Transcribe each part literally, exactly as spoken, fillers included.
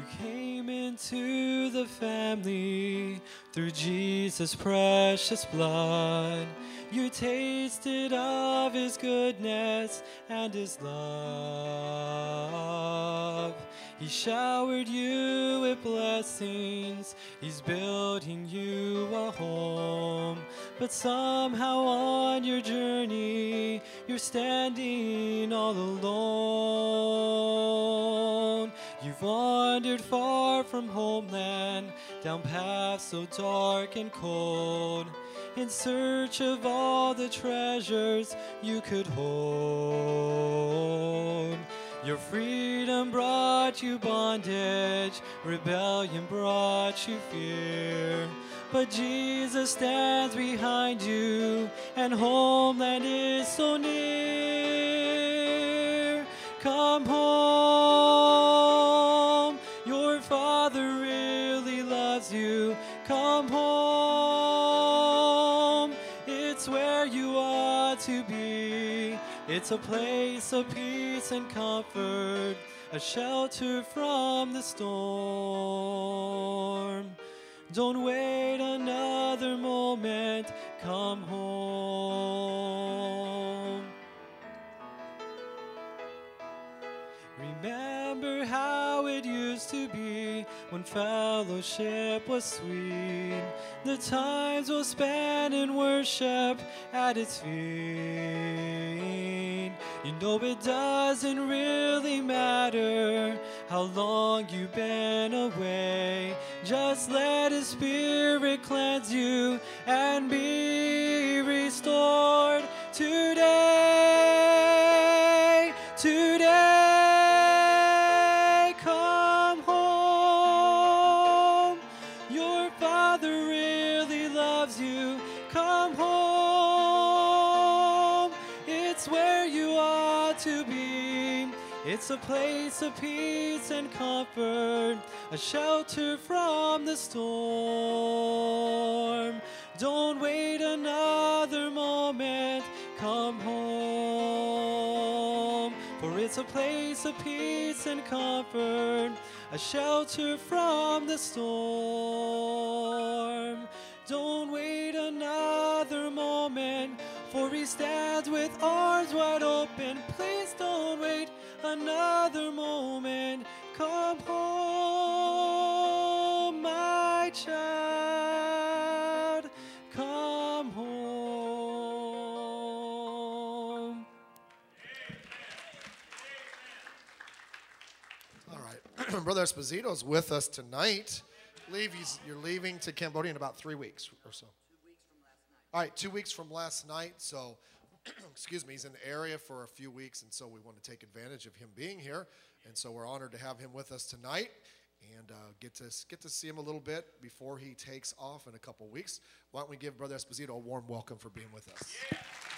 came into the family through Jesus' precious blood. You tasted of his goodness and his love. He showered you with blessings. He's building you a home. But somehow on your journey, you're standing all alone. You've wandered far from homeland, down paths so dark and cold, in search of all the treasures you could hold. Your freedom brought you bondage, rebellion brought you fear. But Jesus stands behind you, and homeland is so near. Come home, your Father really loves you. Come home, it's where you ought to be. It's a place of peace and comfort, a shelter from the storm. Don't wait another moment, come home. Remember how it used to be when fellowship was sweet. The times we'll spend in worship at its feet. You know it doesn't really matter how long you've been away. Just let his Spirit cleanse you and be restored today. Today, come home. Your Father really loves you. Come home. It's where you ought to be. It's a place of peace and comfort, a shelter from the storm. Don't wait another moment, come home. For it's a place of peace and comfort, a shelter from the storm. Don't wait another moment, for he stands with arms wide open. Please don't wait another moment. Come home, my child. Come home. All right. Brother Esposito is with us tonight. I believe he's, you're leaving to Cambodia in about three weeks or so. All right, two weeks from last night. So, excuse me, he's in the area for a few weeks, and so we want to take advantage of him being here. And so we're honored to have him with us tonight and uh, get to get to see him a little bit before he takes off in a couple weeks. Why don't we give Brother Esposito a warm welcome for being with us? Yeah.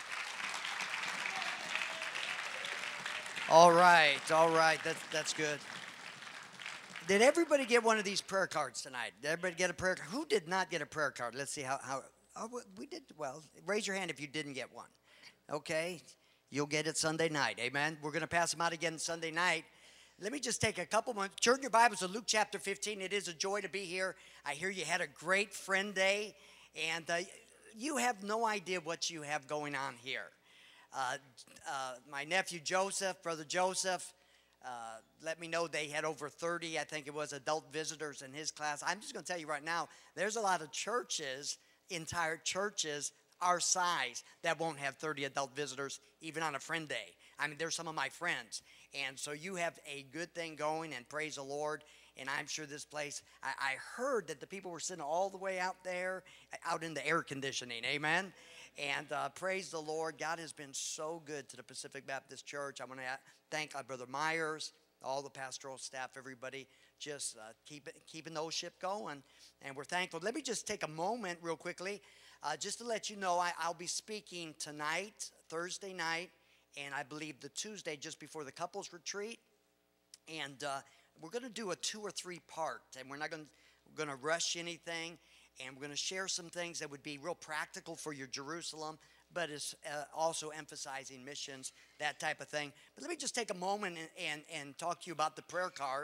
All right, all right, that's, that's good. Did everybody get one of these prayer cards tonight? Did everybody get a prayer card? Who did not get a prayer card? Let's see how, how oh, we did well. Raise your hand if you didn't get one. Okay, you'll get it Sunday night, amen? We're going to pass them out again Sunday night. Let me just take a couple moments. Turn your Bibles to Luke chapter fifteen. It is a joy to be here. I hear you had a great friend day, and uh, you have no idea what you have going on here. Uh, uh, my nephew Joseph, Brother Joseph, uh, let me know they had over thirty, I think it was, adult visitors in his class. I'm just going to tell you right now, there's a lot of churches, entire churches, our size, that won't have thirty adult visitors even on a friend day. I mean, they're some of my friends. And so you have a good thing going, and praise the Lord. And I'm sure this place, I, I heard that the people were sitting all the way out there, out in the air conditioning, amen? And uh, praise the Lord, God has been so good to the Pacific Baptist Church. I want to thank uh, Brother Myers, all the pastoral staff, everybody, just uh, keep it, keeping those ship going. And we're thankful. Let me just take a moment real quickly, uh, just to let you know, I, I'll be speaking tonight, Thursday night, and I believe the Tuesday just before the couples retreat. And uh, we're going to do a two or three part, and we're not going to rush anything. And we're going to share some things that would be real practical for your Jerusalem, but it's uh, also emphasizing missions, that type of thing. But let me just take a moment and, and, and talk to you about the prayer card.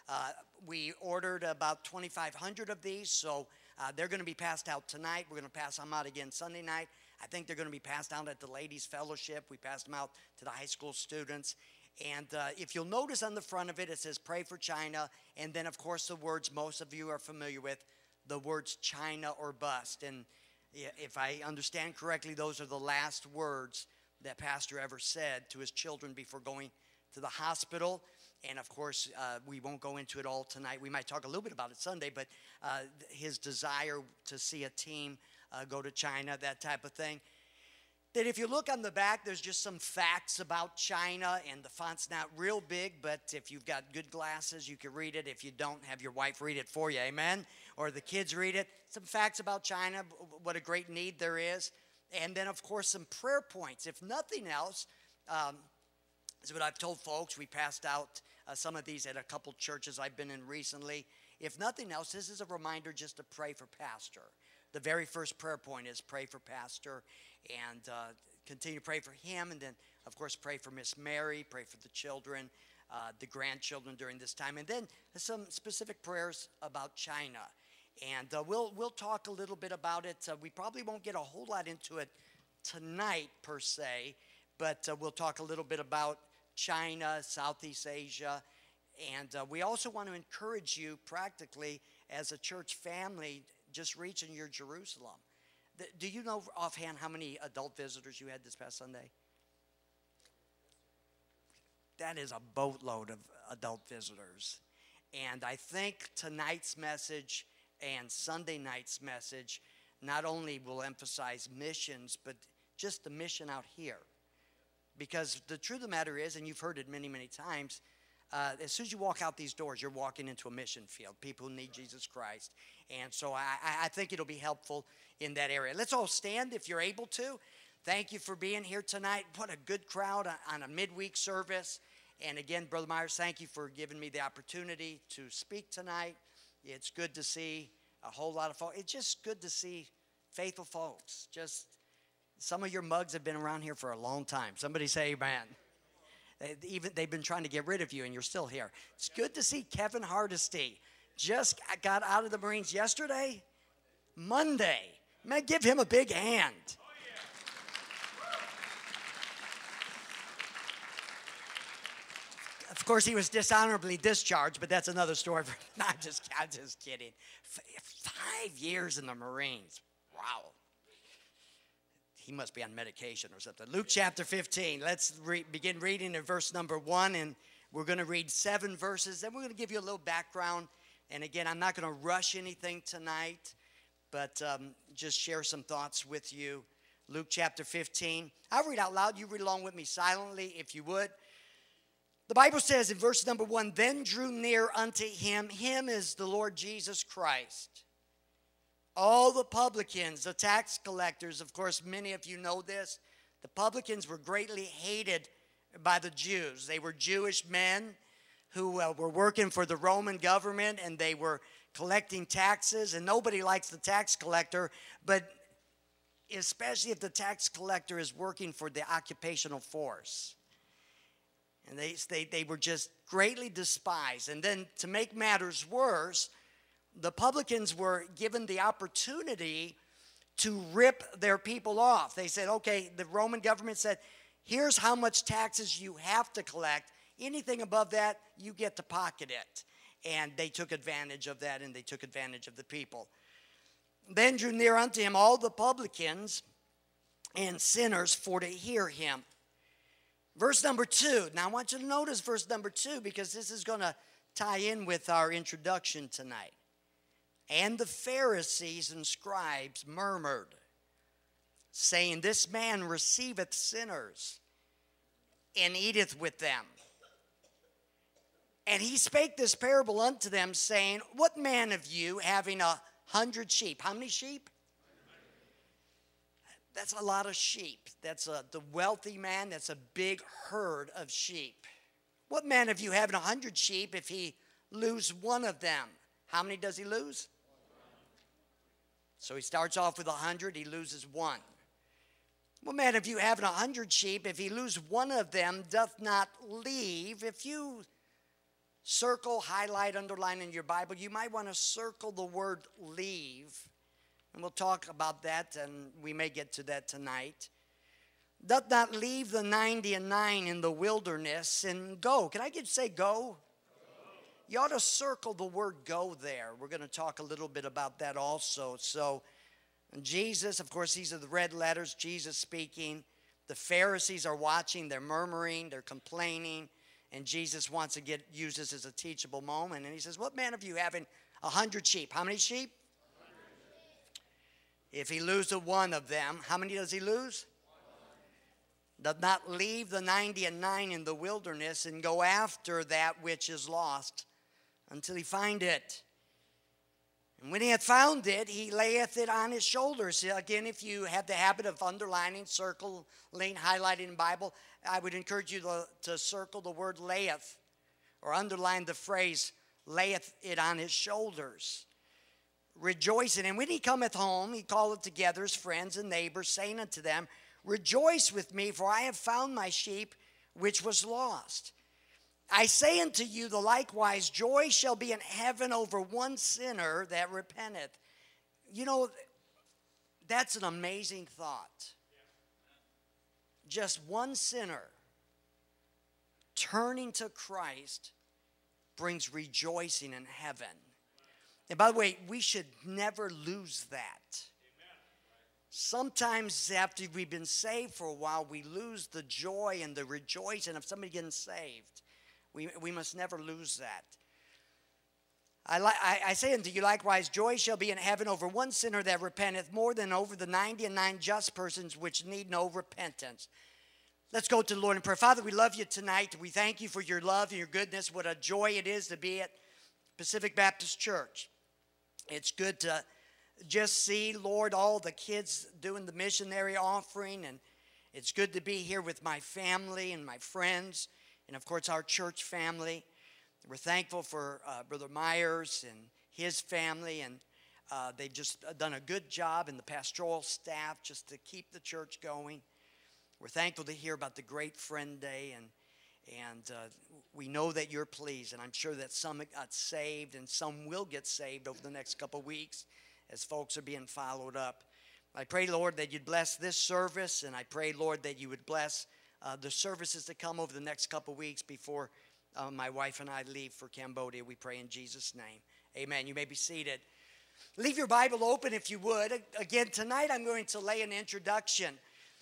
Uh, we ordered about twenty-five hundred of these, so uh, they're going to be passed out tonight. We're going to pass them out again Sunday night. I think they're going to be passed out at the Ladies' Fellowship. We passed them out to the high school students. And uh, if you'll notice on the front of it, it says Pray for China. And then, of course, the words most of you are familiar with, the words China or bust. And if I understand correctly, those are the last words that Pastor ever said to his children before going to the hospital. And, of course, uh, we won't go into it all tonight. We might talk a little bit about it Sunday, but uh, his desire to see a team uh, go to China, that type of thing. That if you look on the back, there's just some facts about China, and the font's not real big, but if you've got good glasses, you can read it. If you don't, have your wife read it for you, amen? Or the kids read it. Some facts about China, what a great need there is. And then, of course, some prayer points. If nothing else, um, is what I've told folks. We passed out uh, some of these at a couple churches I've been in recently. If nothing else, this is a reminder just to pray for Pastor. The very first prayer point is pray for Pastor, and uh, continue to pray for him, and then, of course, pray for Miss Mary, pray for the children, uh, the grandchildren during this time, and then some specific prayers about China. And uh, we'll, we'll talk a little bit about it. Uh, we probably won't get a whole lot into it tonight, per se, but uh, we'll talk a little bit about China, Southeast Asia, and uh, we also want to encourage you practically as a church family just reaching your Jerusalem. Do you know offhand how many adult visitors you had this past Sunday? That is a boatload of adult visitors. And I think tonight's message and Sunday night's message not only will emphasize missions, but just the mission out here. Because the truth of the matter is, and you've heard it many, many times, Uh, as soon as you walk out these doors, you're walking into a mission field, people who need Jesus Christ. And so I, I think it'll be helpful in that area. Let's all stand if you're able to. Thank you for being here tonight. What a good crowd on a midweek service. And again, Brother Myers, thank you for giving me the opportunity to speak tonight. It's good to see a whole lot of folks. It's just good to see faithful folks. Just some of your mugs have been around here for a long time. Somebody say amen. Even they've been trying to get rid of you, and you're still here. It's good to see Kevin Hardesty. Just got out of the Marines yesterday, Monday. Man, give him a big hand. Of course, he was dishonorably discharged, but that's another story. For, no, I'm just, I'm just kidding. Five years in the Marines. Wow. He must be on medication or something. Luke chapter fifteen. Let's re- begin reading in verse number one, and we're going to read seven verses. Then we're going to give you a little background. And again, I'm not going to rush anything tonight, but um, just share some thoughts with you. Luke chapter fifteen. I'll read out loud. You read along with me silently, if you would. The Bible says in verse number one, "Then drew near unto him," him is the Lord Jesus Christ, "all the publicans," the tax collectors. Of course, many of you know this. The publicans were greatly hated by the Jews. They were Jewish men who uh, were working for the Roman government, and they were collecting taxes, and nobody likes the tax collector, but especially if the tax collector is working for the occupational force. And they, they, they were just greatly despised. And then to make matters worse, the publicans were given the opportunity to rip their people off. They said, okay, the Roman government said, here's how much taxes you have to collect. Anything above that, you get to pocket it. And they took advantage of that, and they took advantage of the people. Then drew near unto him all the publicans and sinners for to hear him. Verse number two. Now I want you to notice verse number two, because this is going to tie in with our introduction tonight. And the Pharisees and scribes murmured, saying, This man receiveth sinners, and eateth with them. And he spake this parable unto them, saying, What man of you, having a hundred sheep? How many sheep? That's a lot of sheep. That's a, the wealthy man, that's a big herd of sheep. What man of you, having a hundred sheep, if he lose one of them? How many does he lose? So he starts off with a hundred, he loses one. What man of you, having a hundred sheep, if he lose one of them, doth not leave? If you circle, highlight, underline in your Bible, you might want to circle the word leave. And we'll talk about that, and we may get to that tonight. Doth not leave the ninety and nine in the wilderness and go. Can I get say go? Go. You ought to circle the word go there. We're going to talk a little bit about that also. So Jesus, of course, these are the red letters, Jesus speaking. The Pharisees are watching, they're murmuring, they're complaining, and Jesus wants to get use this as a teachable moment. And he says, what man of you having a hundred sheep? How many sheep? If he loses one of them, how many does he lose? Doth not leave the ninety and nine in the wilderness and go after that which is lost until he find it. And when he hath found it, he layeth it on his shoulders. Again, if you have the habit of underlining, circling, highlighting in Bible, I would encourage you to, to circle the word layeth or underline the phrase layeth it on his shoulders. Rejoicing. And when he cometh home, he calleth together his friends and neighbors, saying unto them, rejoice with me, for I have found my sheep which was lost. I say unto you, the likewise joy shall be in heaven over one sinner that repenteth. You know, that's an amazing thought. Just one sinner turning to Christ brings rejoicing in heaven. And by the way, we should never lose that. Sometimes after we've been saved for a while, we lose the joy and the rejoicing of somebody getting saved. We, we must never lose that. I, li- I, I say unto you likewise, joy shall be in heaven over one sinner that repenteth more than over the ninety and nine just persons which need no repentance. Let's go to the Lord in prayer. Father, we love you tonight. We thank you for your love and your goodness. What a joy it is to be at Pacific Baptist Church. It's good to just see, Lord, all the kids doing the missionary offering. And it's good to be here with my family and my friends. And, of course, our church family. We're thankful for uh, Brother Myers and his family. And uh, they've just done a good job in the pastoral staff just to keep the church going. We're thankful to hear about the Great Friend Day. And, and uh, we know that you're pleased. And I'm sure that some got saved and some will get saved over the next couple of weeks as folks are being followed up. I pray, Lord, that you'd bless this service. And I pray, Lord, that you would bless Uh, the services to come over the next couple weeks before uh, my wife and I leave for Cambodia. We pray in Jesus' name. Amen. You may be seated. Leave your Bible open if you would. Again, tonight I'm going to lay an introduction.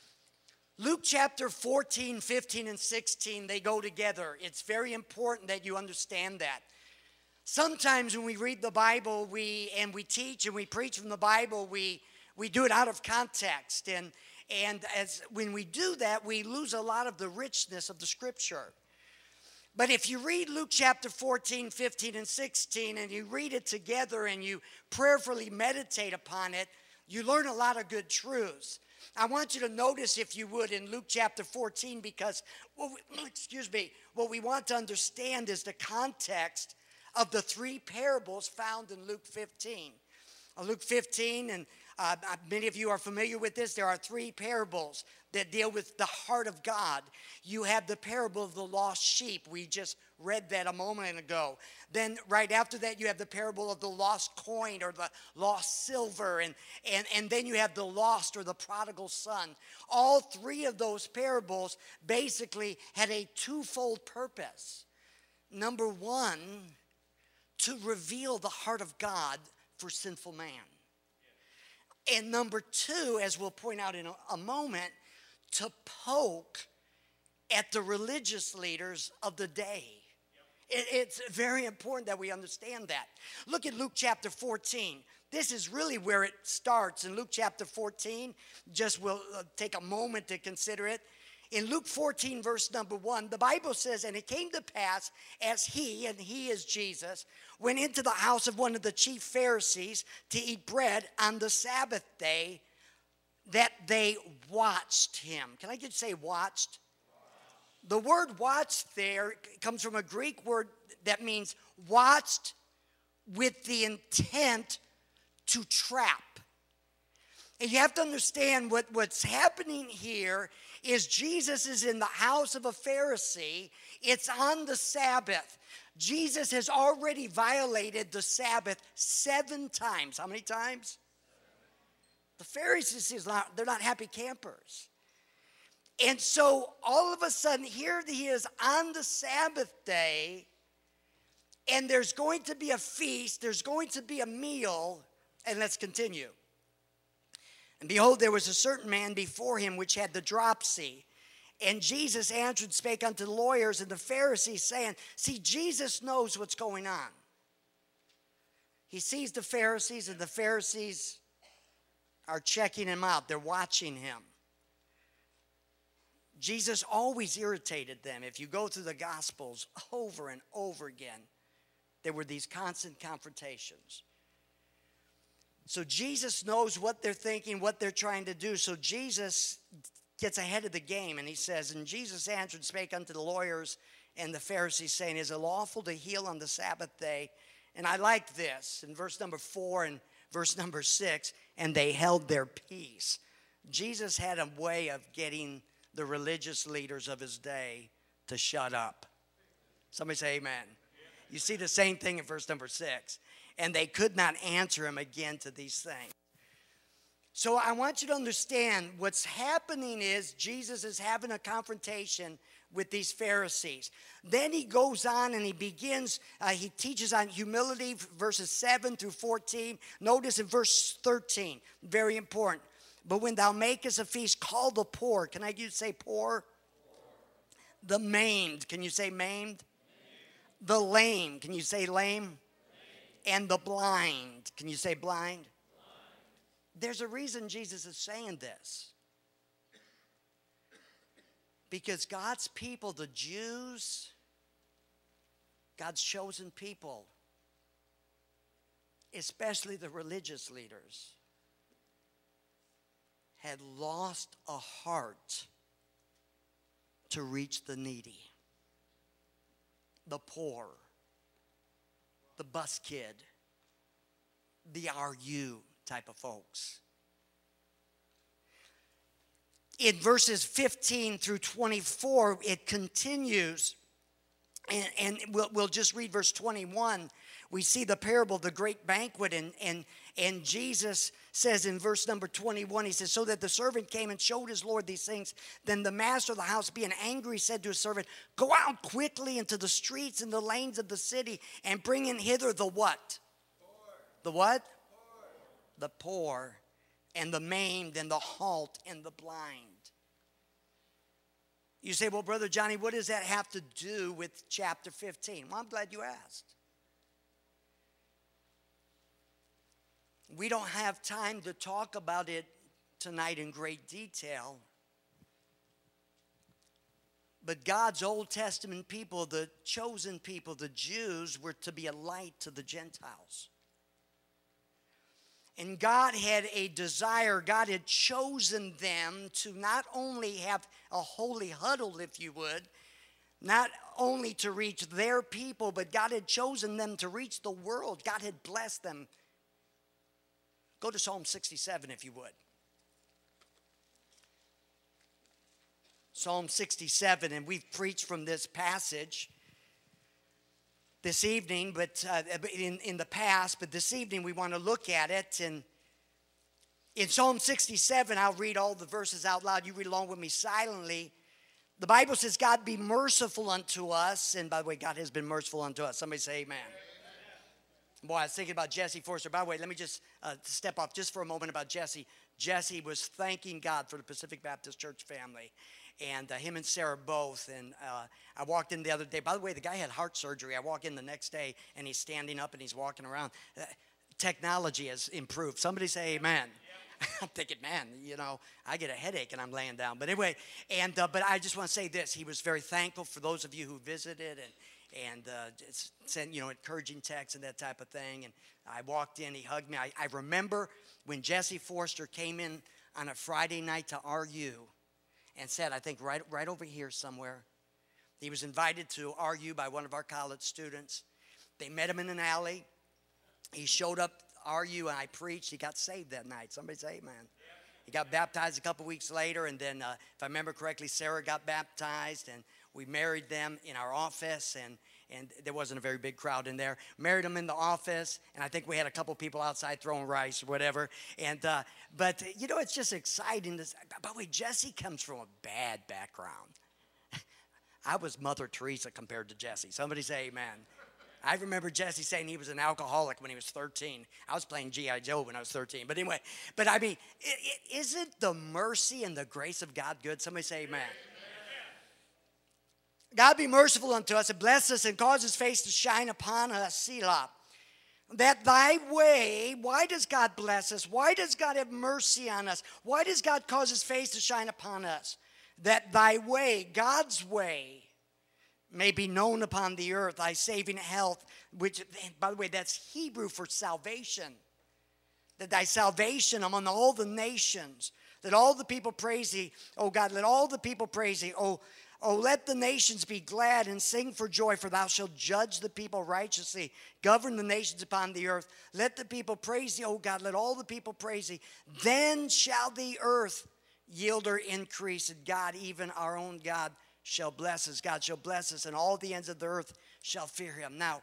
Luke chapter fourteen, fifteen, and sixteen, they go together. It's very important that you understand that. Sometimes when we read the Bible we and we teach and we preach from the Bible, we, we do it out of context. And And as when we do that, we lose a lot of the richness of the Scripture. But if you read Luke chapter fourteen, fifteen, and sixteen, and you read it together and you prayerfully meditate upon it, you learn a lot of good truths. I want you to notice, if you would, in Luke chapter fourteen, because, what we, excuse me, what we want to understand is the context of the three parables found in Luke fifteen. Uh, Luke fifteen, and Uh, many of you are familiar with this. There are three parables that deal with the heart of God. You have the parable of the lost sheep. We just read that a moment ago. Then right after that, you have the parable of the lost coin or the lost silver. And, and, and then you have the lost or the prodigal son. All three of those parables basically had a twofold purpose. Number one, to reveal the heart of God for sinful man. And number two, as we'll point out in a, a moment, to poke at the religious leaders of the day. It, it's very important that we understand that. Look at Luke chapter fourteen. This is really where it starts. In Luke chapter fourteen, just we'll uh, take a moment to consider it. In Luke fourteen, verse number one, the Bible says, and it came to pass as he, and he is Jesus, went into the house of one of the chief Pharisees to eat bread on the Sabbath day, that they watched him. Can I just say watched? The word watched there comes from a Greek word that means watched with the intent to trap. And you have to understand what, what's happening here is Jesus is in the house of a Pharisee. It's on the Sabbath. Jesus has already violated the Sabbath seven times. How many times? The Pharisees, is not, they're not happy campers. And so all of a sudden, here he is on the Sabbath day, and there's going to be a feast, there's going to be a meal, and let's continue. And behold, there was a certain man before him which had the dropsy. And Jesus answered and spake unto the lawyers and the Pharisees, saying, see, Jesus knows what's going on. He sees the Pharisees, and the Pharisees are checking him out. They're watching him. Jesus always irritated them. If you go through the Gospels over and over again, there were these constant confrontations. So Jesus knows what they're thinking, what they're trying to do. So Jesus gets ahead of the game, and he says, and Jesus answered and spake unto the lawyers and the Pharisees, saying, is it lawful to heal on the Sabbath day? And I like this in verse number four and verse number six, and they held their peace. Jesus had a way of getting the religious leaders of his day to shut up. Somebody say amen. You see the same thing in verse number six. And they could not answer him again to these things. So I want you to understand what's happening is Jesus is having a confrontation with these Pharisees. Then he goes on and he begins, uh, he teaches on humility, verses seven through fourteen. Notice in verse thirteen, very important. But when thou makest a feast, call the poor. Can I use say poor? Poor. The maimed. Can you say maimed? Maimed. The lame. Can you say lame? Lame? And the blind. Can you say blind? There's a reason Jesus is saying this. Because God's people, the Jews, God's chosen people, especially the religious leaders, had lost a heart to reach the needy, the poor, the bus kid, the R U type of folks. In verses fifteen through twenty-four, it continues, and, and we'll, we'll just read verse twenty-one. We see the parable of the great banquet, and, and, and Jesus says in verse number twenty-one, he says, so that the servant came and showed his Lord these things. Then the master of the house, being angry, said to his servant, go out quickly into the streets and the lanes of the city, and bring in hither the what? Poor. The what? The poor, and the maimed, and the halt, and the blind. You say, well, Brother Johnny, what does that have to do with chapter fifteen? Well, I'm glad you asked. We don't have time to talk about it tonight in great detail. But God's Old Testament people, the chosen people, the Jews, were to be a light to the Gentiles. And God had a desire, God had chosen them to not only have a holy huddle, if you would, not only to reach their people, but God had chosen them to reach the world. God had blessed them. Go to Psalm sixty-seven, if you would. Psalm sixty-seven, and we've preached from this passage this evening, but uh, in, in the past, but this evening we want to look at it. And in Psalm sixty-seven, I'll read all the verses out loud. You read along with me silently. The Bible says, God be merciful unto us. And by the way, God has been merciful unto us. Somebody say amen. Amen. Boy, I was thinking about Jesse Forster. By the way, let me just uh, step off just for a moment about Jesse. Jesse was thanking God for the Pacific Baptist Church family. And uh, him and Sarah both. And uh, I walked in the other day. By the way, the guy had heart surgery. I walk in the next day, and he's standing up, and he's walking around. Uh, technology has improved. Somebody say amen. Yep. I'm thinking, man, you know, I get a headache, and I'm laying down. But anyway, and uh, but I just want to say this. He was very thankful for those of you who visited and, and uh, sent, you know, encouraging texts and that type of thing. And I walked in. He hugged me. I, I remember when Jesse Forster came in on a Friday night to R U, and said, I think right, right over here somewhere. He was invited to R U by one of our college students. They met him in an alley. He showed up R U, and I preached. He got saved that night. Somebody say amen. Yeah. He got baptized a couple weeks later, and then, uh, if I remember correctly, Sarah got baptized, and we married them in our office, and, and there wasn't a very big crowd in there. Married them in the office, and I think we had a couple people outside throwing rice or whatever. And uh, but, you know, it's just exciting. To, by the way, Jesse comes from a bad background. I was Mother Teresa compared to Jesse. Somebody say amen. I remember Jesse saying he was an alcoholic when he was thirteen. I was playing G I Joe when I was thirteen. But anyway, but I mean, it, it, isn't the mercy and the grace of God good? Somebody say amen. God be merciful unto us and bless us and cause his face to shine upon us, Selah. That thy way, why does God bless us? Why does God have mercy on us? Why does God cause his face to shine upon us? That thy way, God's way, may be known upon the earth, thy saving health, which, by the way, that's Hebrew for salvation. That thy salvation among all the nations, that all the people praise thee. Oh God, let all the people praise thee. Oh, oh, let the nations be glad and sing for joy, for thou shalt judge the people righteously, govern the nations upon the earth. Let the people praise thee, oh God, let all the people praise thee. Then shall the earth yield her increase, and God, even our own God, shall bless us. God shall bless us, and all the ends of the earth shall fear him. Now,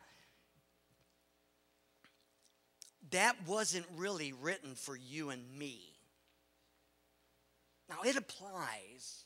that wasn't really written for you and me. Now, it applies.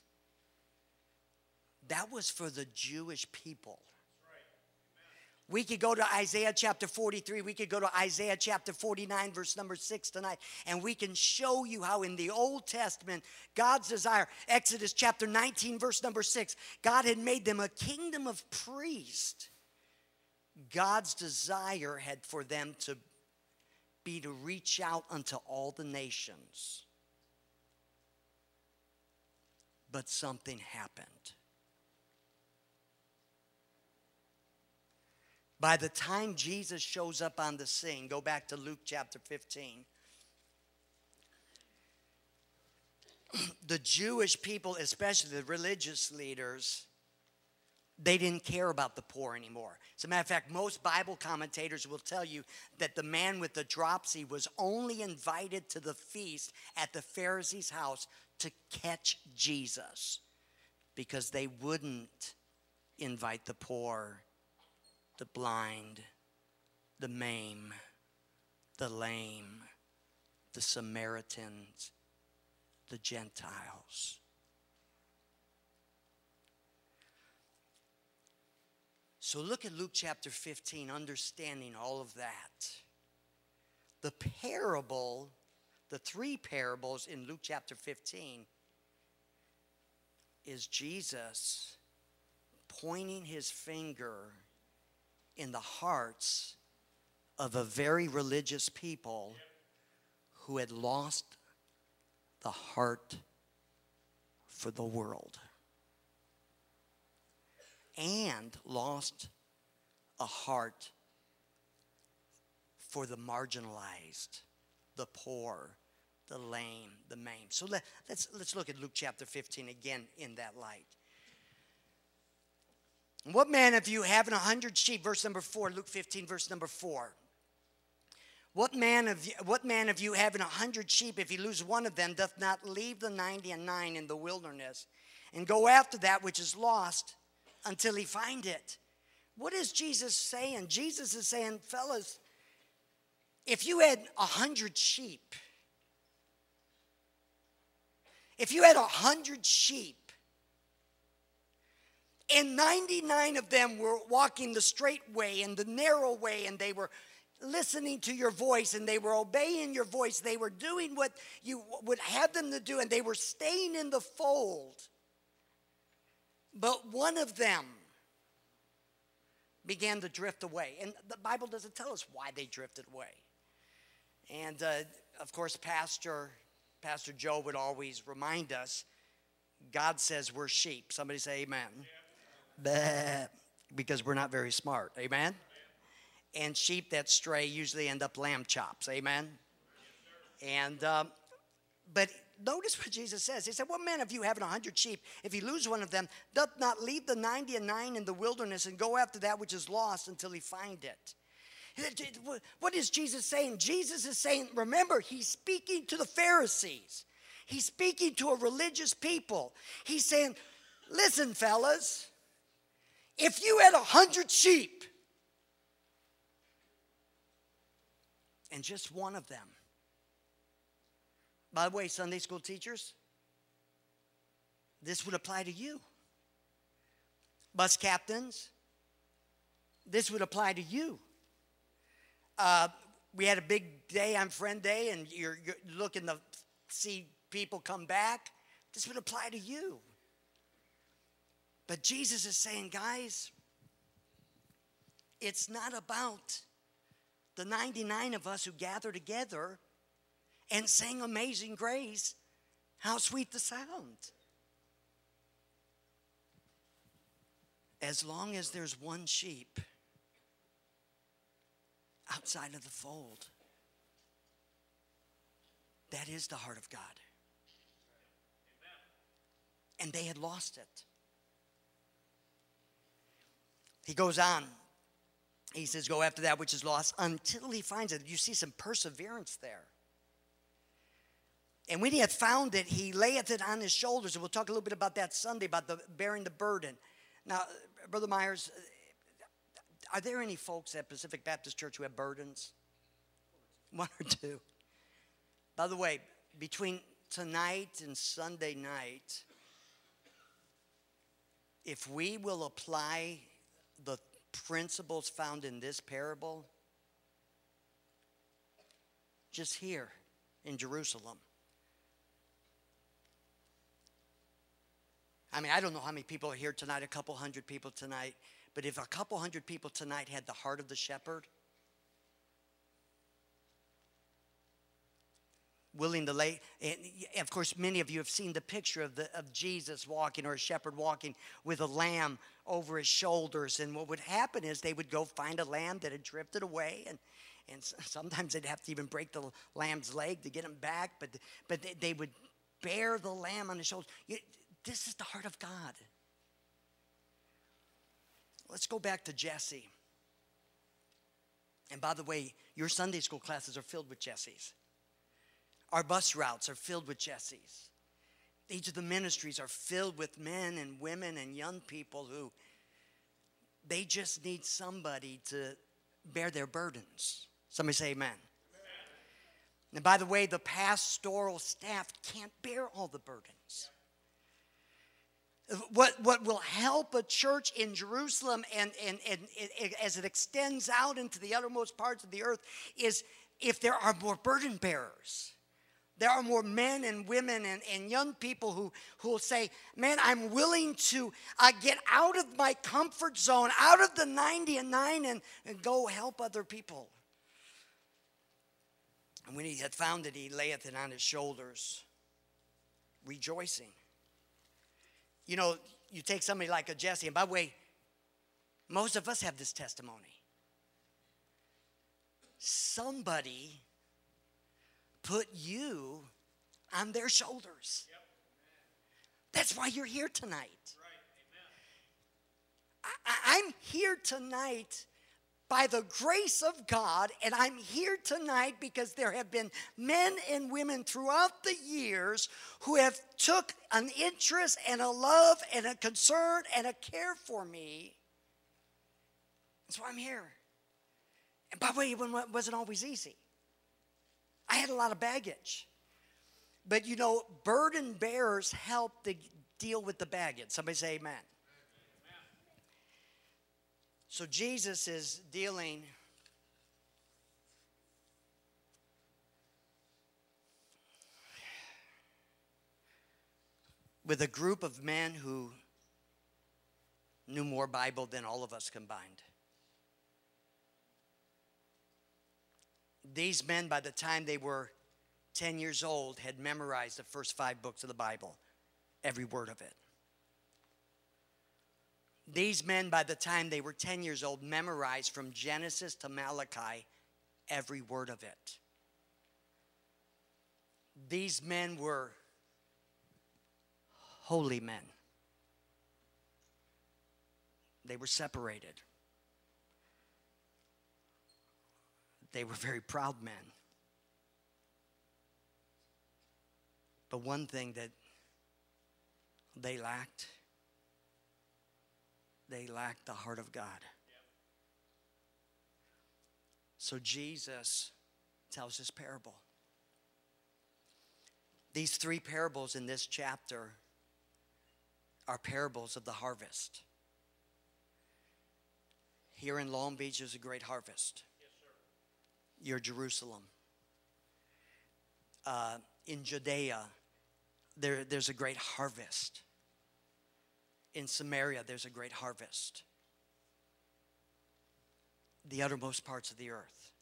That was for the Jewish people. We could go to Isaiah chapter forty-three. We could go to Isaiah chapter forty-nine, verse number six tonight. And we can show you how in the Old Testament, God's desire, Exodus chapter nineteen, verse number six, God had made them a kingdom of priests. God's desire had for them to be to reach out unto all the nations. But something happened. By the time Jesus shows up on the scene, go back to Luke chapter fifteen. The Jewish people, especially the religious leaders, they didn't care about the poor anymore. As a matter of fact, most Bible commentators will tell you that the man with the dropsy was only invited to the feast at the Pharisee's house to catch Jesus, because they wouldn't invite the poor, the blind, the maimed, the lame, the Samaritans, the Gentiles. So look at Luke chapter fifteen, understanding all of that. The parable, the three parables in Luke chapter fifteen, is Jesus pointing his finger in the hearts of a very religious people who had lost the heart for the world and lost a heart for the marginalized, the poor, the lame, the maimed. So let, let's, let's look at Luke chapter fifteen again in that light. What man of you having a hundred sheep, verse number four, Luke fifteen, verse number four. What man of you, what man of you having a hundred sheep, if he lose one of them, doth not leave the ninety and nine in the wilderness and go after that which is lost until he find it? What is Jesus saying? Jesus is saying, fellas, if you had a hundred sheep, if you had a hundred sheep, and ninety-nine of them were walking the straight way and the narrow way, and they were listening to your voice, and they were obeying your voice. They were doing what you would have them to do, and they were staying in the fold. But one of them began to drift away. And the Bible doesn't tell us why they drifted away. And, uh, of course, Pastor, Pastor Joe would always remind us, God says we're sheep. Somebody say amen. Yeah. Bah, because we're not very smart. Amen? And sheep that stray usually end up lamb chops. Amen? And, um, but notice what Jesus says. He said, what man of you having a hundred sheep, if he lose one of them, doth not leave the ninety and nine in the wilderness and go after that which is lost until he find it? What is Jesus saying? Jesus is saying, remember, he's speaking to the Pharisees. He's speaking to a religious people. He's saying, listen, fellas, if you had a hundred sheep and just one of them, by the way, Sunday school teachers, this would apply to you. Bus captains, this would apply to you. Uh, we had a big day on Friend Day, and you're, you're looking to see people come back. This would apply to you. But Jesus is saying, guys, it's not about the ninety-nine of us who gather together and sing Amazing Grace. How sweet the sound. As long as there's one sheep outside of the fold, that is the heart of God. And they had lost it. He goes on. He says, go after that which is lost until he finds it. You see some perseverance there. And when he had found it, he layeth it on his shoulders. And we'll talk a little bit about that Sunday, about the bearing the burden. Now, Brother Myers, are there any folks at Pacific Baptist Church who have burdens? One or two. By the way, between tonight and Sunday night, if we will apply the principles found in this parable, just here in Jerusalem. I mean, I don't know how many people are here tonight, a couple hundred people tonight, but if a couple hundred people tonight had the heart of the shepherd, willing to lay, and of course many of you have seen the picture of the of Jesus walking, or a shepherd walking with a lamb over his shoulders. And what would happen is they would go find a lamb that had drifted away, and and sometimes they'd have to even break the lamb's leg to get him back, but but they, they would bear the lamb on his shoulders. This is the heart of God. Let's go back to Jesse. And by the way, your Sunday school classes are filled with Jesses. Our bus routes are filled with Jesses. Each of the ministries are filled with men and women and young people who, they just need somebody to bear their burdens. Somebody say amen. Amen. And by the way, the pastoral staff can't bear all the burdens. What, what will help a church in Jerusalem and, and, and, and as it extends out into the uttermost parts of the earth is if there are more burden bearers. There are more men and women and, and young people who, who will say, man, I'm willing to uh, get out of my comfort zone, out of the ninety and nine, and, and go help other people. And when he had found it, he layeth it on his shoulders, rejoicing. You know, you take somebody like a Jesse, and by the way, most of us have this testimony. Somebody put you on their shoulders. Yep. That's why you're here tonight. Right. I, I'm here tonight by the grace of God, and I'm here tonight because there have been men and women throughout the years who have took an interest and a love and a concern and a care for me. That's why I'm here. And by the way, it wasn't always easy. I had a lot of baggage. But you know, burden bearers help to deal with the baggage. Somebody say amen. So Jesus is dealing with a group of men who knew more Bible than all of us combined. These men, by the time they were ten years old, had memorized the first five books of the Bible, every word of it. These men, by the time they were ten years old, memorized from Genesis to Malachi every word of it. These men were holy men. They were separated. They were very proud men. But one thing that they lacked, they lacked the heart of God. So Jesus tells this parable. These three parables in this chapter are parables of the harvest. Here in Long Beach, there's a great harvest. Yes, sir. You're Jerusalem. Uh, in Judea, there, there's a great harvest. In Samaria, there's a great harvest. The uttermost parts of the earth.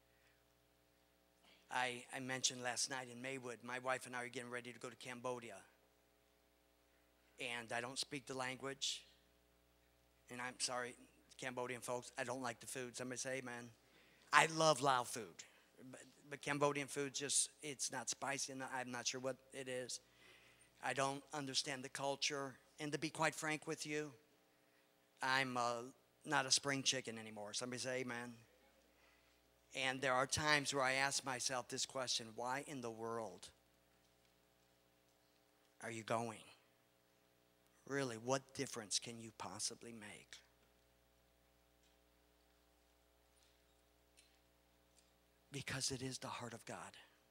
I, I mentioned last night in Maywood, my wife and I are getting ready to go to Cambodia. And I don't speak the language. And I'm sorry, Cambodian folks, I don't like the food. Somebody say amen. I love Lao food. But, but Cambodian food just, it's not spicy enough. I'm not sure what it is. I don't understand the culture. And to be quite frank with you, I'm uh, not a spring chicken anymore. Somebody say amen. And there are times where I ask myself this question: why in the world are you going? Really, what difference can you possibly make? Because it is the heart of God.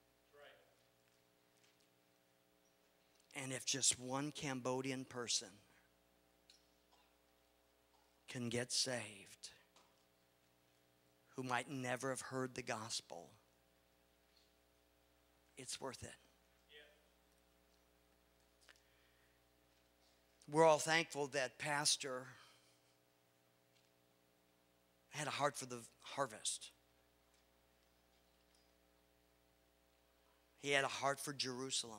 And if just one Cambodian person can get saved, who might never have heard the gospel, it's worth it. Yeah. We're all thankful that Pastor had a heart for the harvest. He had a heart for Jerusalem.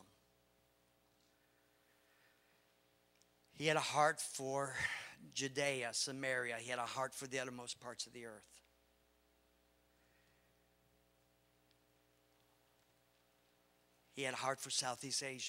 He had a heart for Judea, Samaria. He had a heart for the uttermost parts of the earth. He had a heart for Southeast Asia.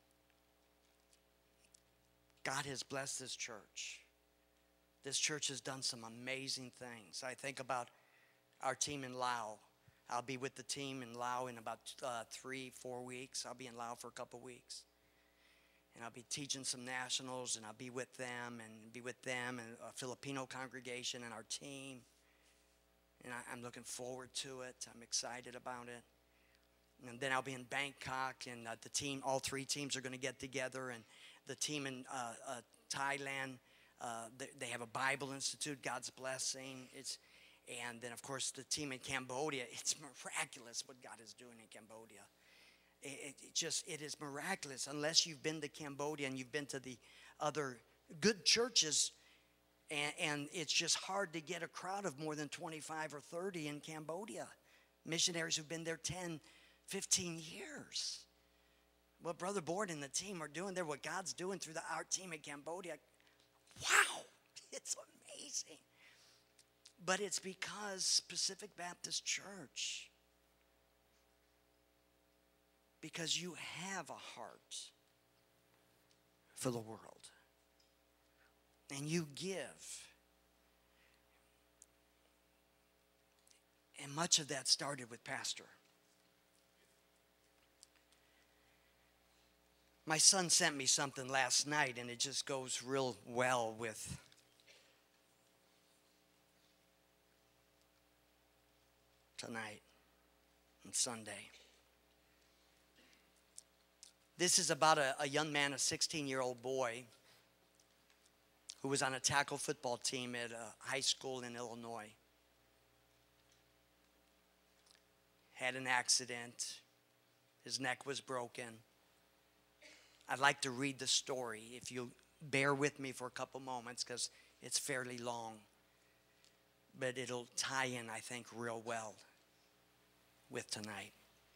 God has blessed this church. This church has done some amazing things. I think about our team in Laos. I'll be with the team in Laos in about uh, three, four weeks. I'll be in Laos for a couple weeks. And I'll be teaching some nationals, and I'll be with them, and be with them and a Filipino congregation and our team. And I, I'm looking forward to it. I'm excited about it. And then I'll be in Bangkok, and uh, the team, all three teams are going to get together. And the team in uh, uh, Thailand, uh, they, they have a Bible Institute, God's Blessing. It's, and then, of course, the team in Cambodia. It's miraculous what God is doing in Cambodia. It, it just, it is miraculous. Unless you've been to Cambodia and you've been to the other good churches, and, and it's just hard to get a crowd of more than twenty-five or thirty in Cambodia. Missionaries who've been there ten, fifteen years. What Brother Board and the team are doing there, what God's doing through the, our team in Cambodia, wow, it's amazing. But it's because Pacific Baptist Church, because you have a heart for the world. And you give. And much of that started with Pastor. My son sent me something last night, and it just goes real well with tonight and Sunday. This is about a, a young man, a sixteen-year-old boy, who was on a tackle football team at a high school in Illinois. Had an accident. His neck was broken. I'd like to read the story, if you bear with me for a couple moments, because it's fairly long. But it'll tie in, I think, real well with tonight.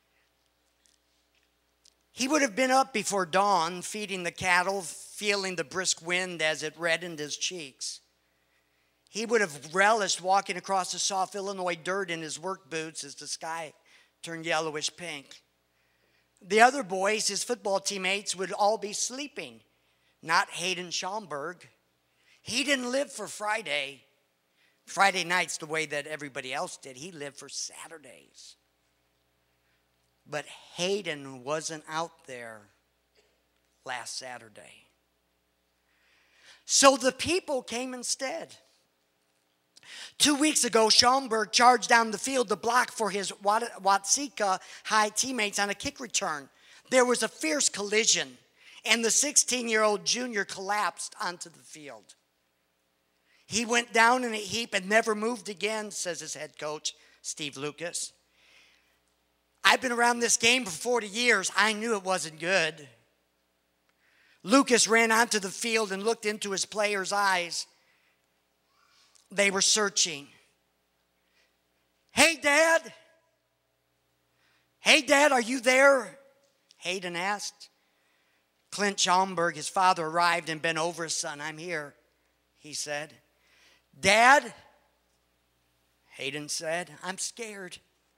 He would have been up before dawn, feeding the cattle, feeling the brisk wind as it reddened his cheeks. He would have relished walking across the soft Illinois dirt in his work boots as the sky turned yellowish pink. The other boys, his football teammates, would all be sleeping. Not Hayden Schaumburg. He didn't live for Friday. Friday nights the way that everybody else did. He lived for Saturdays. But Hayden wasn't out there last Saturday. So the people came instead. Two weeks ago, Schaumburg charged down the field to block for his Watseka High teammates on a kick return. There was a fierce collision, and the sixteen-year-old junior collapsed onto the field. He went down in a heap and never moved again, says his head coach, Steve Lucas. I've been around this game for forty years. I knew it wasn't good. Lucas ran onto the field and looked into his players' eyes. They were searching. Hey, Dad. Hey, Dad, are you there? Hayden asked. Clint Schaumburg, his father, arrived and bent over his son. I'm here, he said. Dad, Hayden said, I'm scared.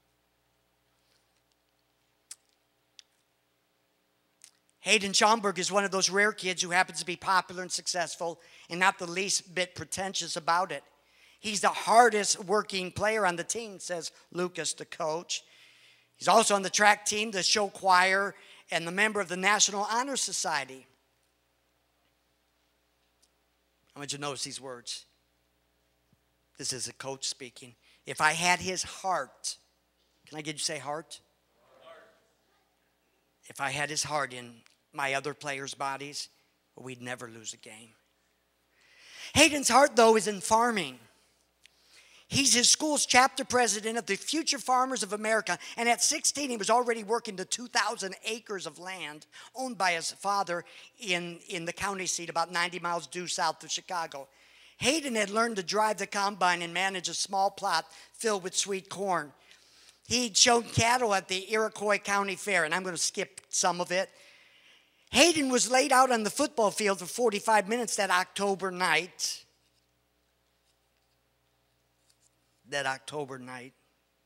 Hayden Schaumburg is one of those rare kids who happens to be popular and successful and not the least bit pretentious about it. He's the hardest working player on the team, says Lucas, the coach. He's also on the track team, the show choir, and the member of the National Honor Society. I want you to notice these words. This is a coach speaking. If I had his heart, can I get you to say heart? Heart. If I had his heart in my other players' bodies, we'd never lose a game. Hayden's heart, though, is in farming. He's his school's chapter president of the Future Farmers of America. And at sixteen, he was already working the two thousand acres of land owned by his father in, in the county seat about ninety miles due south of Chicago. Hayden had learned to drive the combine and manage a small plot filled with sweet corn. He'd shown cattle at the Iroquois County Fair, and I'm going to skip some of it. Hayden was laid out on the football field for forty-five minutes that October night. That October night.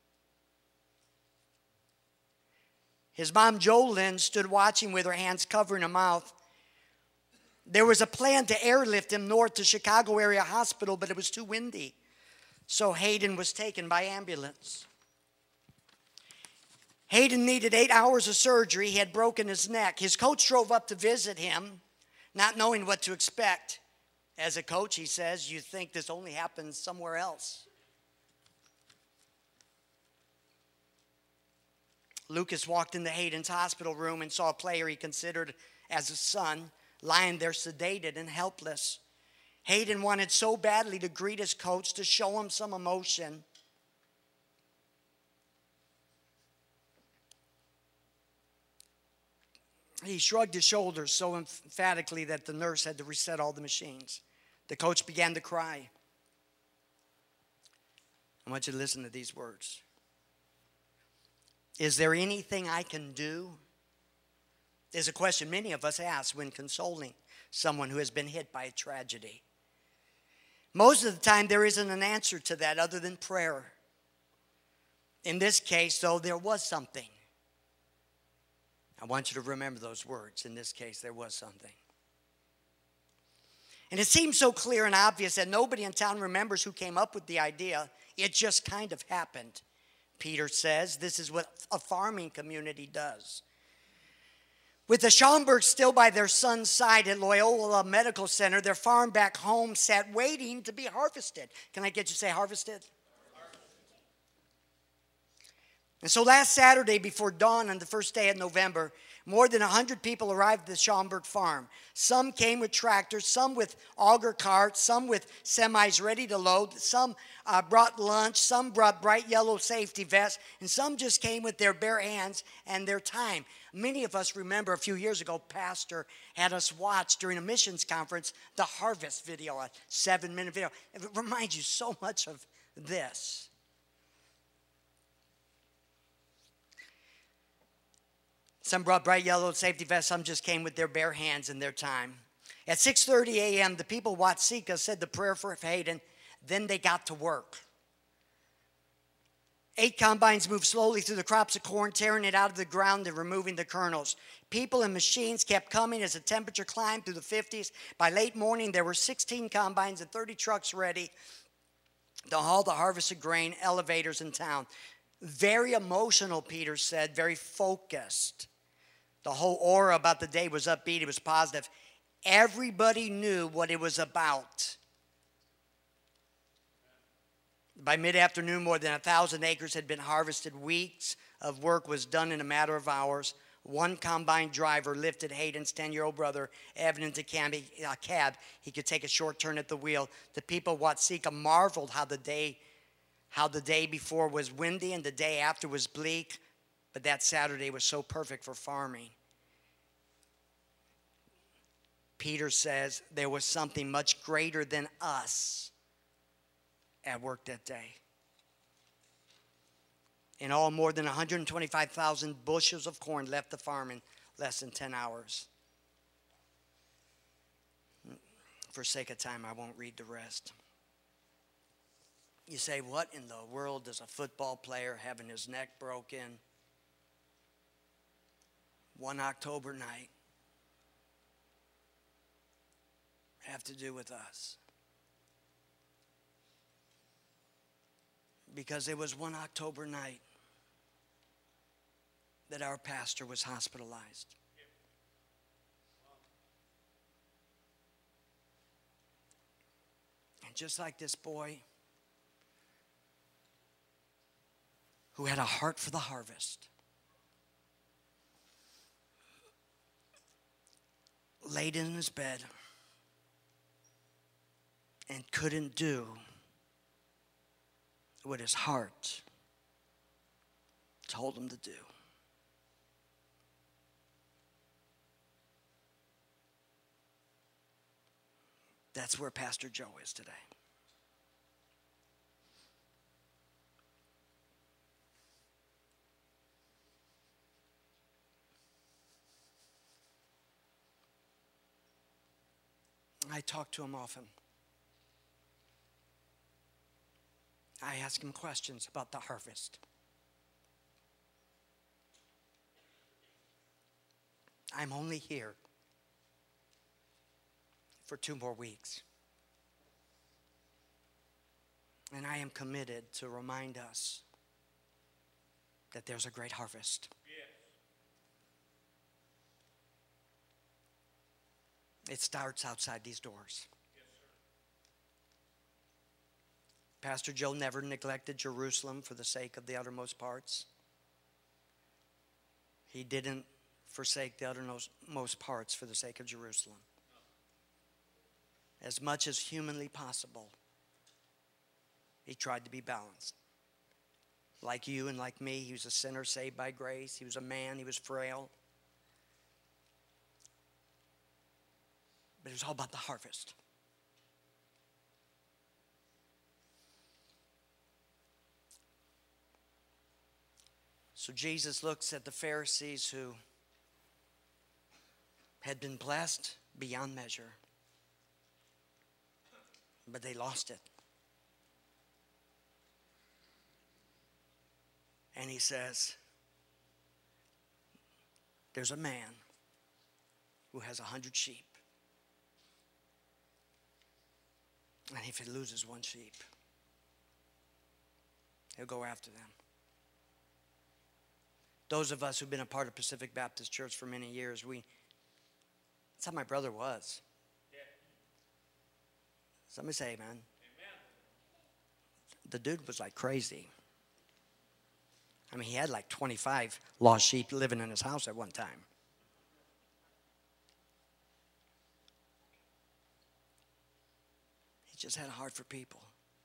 His mom, Jolynn, stood watching with her hands covering her mouth. There was a plan to airlift him north to Chicago Area Hospital, but it was too windy. So Hayden was taken by ambulance. Hayden needed eight hours of surgery. He had broken his neck. His coach drove up to visit him, not knowing what to expect. As a coach, he says, you think this only happens somewhere else. Lucas walked into Hayden's hospital room and saw a player he considered as a son lying there sedated and helpless. Hayden wanted so badly to greet his coach, to show him some emotion. He shrugged his shoulders so emphatically that the nurse had to reset all the machines. The coach began to cry. I want you to listen to these words. Is there anything I can do? Is a question many of us ask when consoling someone who has been hit by a tragedy. Most of the time, there isn't an answer to that other than prayer. In this case, though, there was something. I want you to remember those words. In this case, there was something. And it seems so clear and obvious that nobody in town remembers who came up with the idea. It just kind of happened. Peter says this is what a farming community does. With the Schaumburgs still by their son's side at Loyola Medical Center, their farm back home sat waiting to be harvested. Can I get you to say harvested? And so last Saturday before dawn on the first day of November, more than one hundred people arrived at the Schaumburg farm. Some came with tractors, some with auger carts, some with semis ready to load, some uh, brought lunch, some brought bright yellow safety vests, and some just came with their bare hands and their time. Many of us remember a few years ago, Pastor had us watch during a missions conference the harvest video, a seven-minute video. It reminds you so much of this. Some brought bright yellow safety vests. Some just came with their bare hands and their time. At six thirty a.m., the people of Watseka said the prayer for Hayden. Then they got to work. Eight combines moved slowly through the crops of corn, tearing it out of the ground and removing the kernels. People and machines kept coming as the temperature climbed through the fifties. By late morning, there were sixteen combines and thirty trucks ready to haul the harvested grain, elevators in town. Very emotional, Peter said, very focused. The whole aura about the day was upbeat. It was positive. Everybody knew what it was about. By mid-afternoon, more than a thousand acres had been harvested. Weeks of work was done in a matter of hours. One combine driver lifted Hayden's ten-year-old brother, Evan, into a cab. He could take a short turn at the wheel. The people of Watseka marveled how the day, how the day before was windy and the day after was bleak, but that Saturday was so perfect for farming. Peter says there was something much greater than us at work that day. In all, more than one hundred twenty-five thousand bushels of corn left the farm in less than ten hours. For sake of time, I won't read the rest. You say, what in the world does a football player having his neck broken one October night have to do with us? Because it was one October night that our pastor was hospitalized. And just like this boy who had a heart for the harvest, laid in his bed and couldn't do what his heart told him to do. That's where Pastor Joe is today. I talk to him often. I ask him questions about the harvest. I'm only here for two more weeks. And I am committed to remind us that there's a great harvest. Yes. It starts outside these doors. Yes, sir. Pastor Joe never neglected Jerusalem for the sake of the uttermost parts. He didn't forsake the uttermost parts for the sake of Jerusalem. As much as humanly possible, he tried to be balanced. Like you and like me, he was a sinner saved by grace. He was a man, he was frail. But it was all about the harvest. So Jesus looks at the Pharisees who had been blessed beyond measure, but they lost it. And he says, there's a man who has a hundred sheep. And if he loses one sheep, he'll go after them. Those of us who've been a part of Pacific Baptist Church for many years, we, that's how my brother was. Yeah. Somebody say amen. Amen. The dude was like crazy. I mean, he had like twenty-five lost sheep living in his house at one time. He just had a heart for people.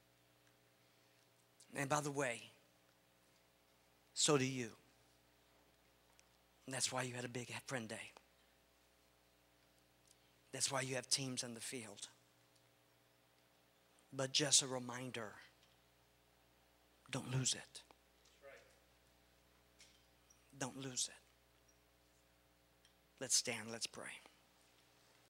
And by the way, so do you. And that's why you had a big friend day. That's why you have teams in the field. But just a reminder, don't lose it. Don't lose it. Let's stand, let's pray.